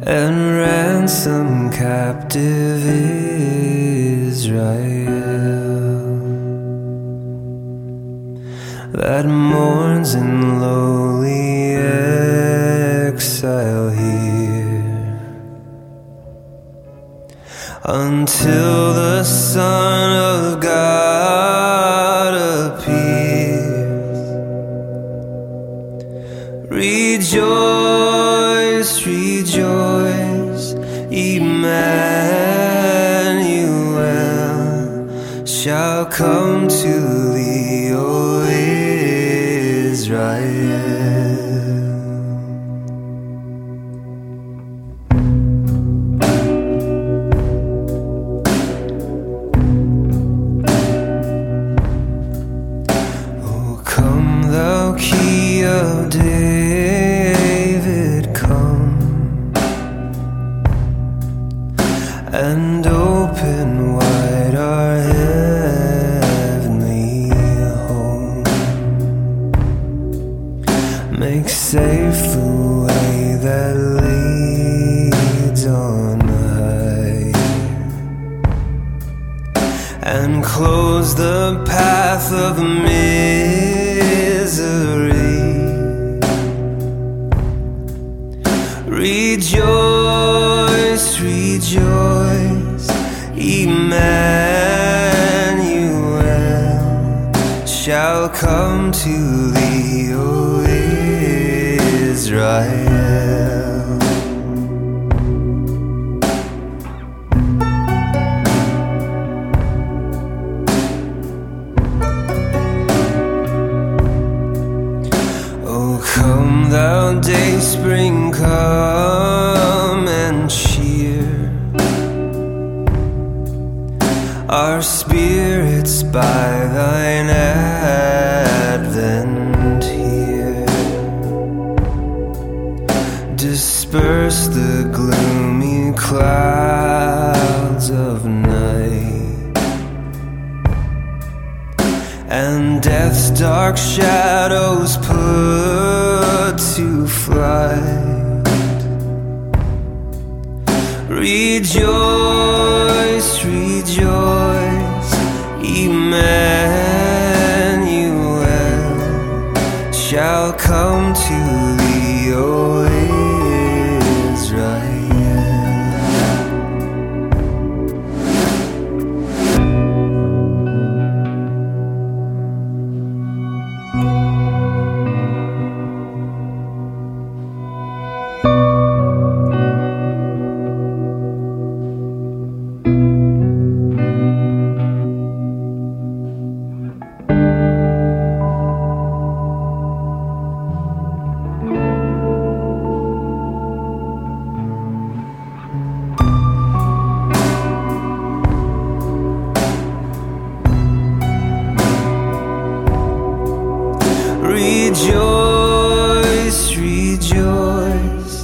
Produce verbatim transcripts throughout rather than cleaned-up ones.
and ransom captive Israel that mourns in lowly exile here, until the Son of God appears. Rejoice, rejoice, Emmanuel shall come to thee, O Israel. Oh, come thou Key of David, come and open wide our heavenly home. Make safe the way that leads on high, and close the path of misery. Rejoice, rejoice, Emmanuel shall come to thee, O Israel. Oh, come thou dayspring, come and cheer our spirits by thine advent here. Disperse the gloomy clouds of night, and death's dark shadows put to flight. Rejoice, rejoice, Emmanuel shall come to thee, O Israel. Rejoice, rejoice,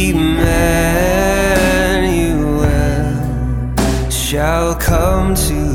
Emmanuel shall come to